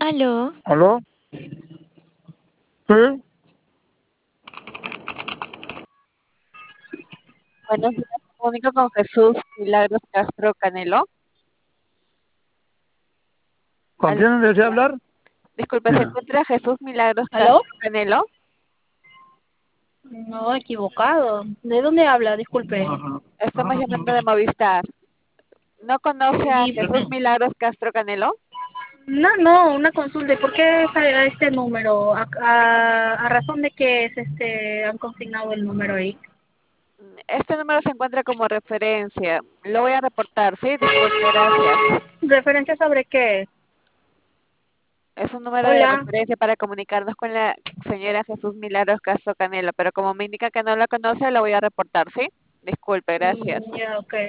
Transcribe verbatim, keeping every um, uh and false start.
Aló, ¿Aló? Sí, Buenos días, me comunico con Jesús Milagros Castro Canelo. ¿con Al- quién desea hablar? disculpe, ¿se encuentra Jesús Milagros ¿Aló? Castro Canelo? No, equivocado. ¿De dónde habla? Disculpe. Estamos llamando de Movistar. ¿No conoce a Y, Jesús Milagros Castro Canelo? no, no, una consulta. ¿Y ¿Por qué es a este número? ¿A, a, a razón de que es este han consignado el número ahí? Este número se encuentra como referencia. Lo voy a reportar, ¿sí? Disculpe, gracias. ¿Referencia sobre qué? Es un número de Hola. referencia para comunicarnos con la señora Jesús Milagros Castro Canelo, pero como me indica que no la conoce, lo voy a reportar, ¿sí? Disculpe, gracias. Mm, ya, ok.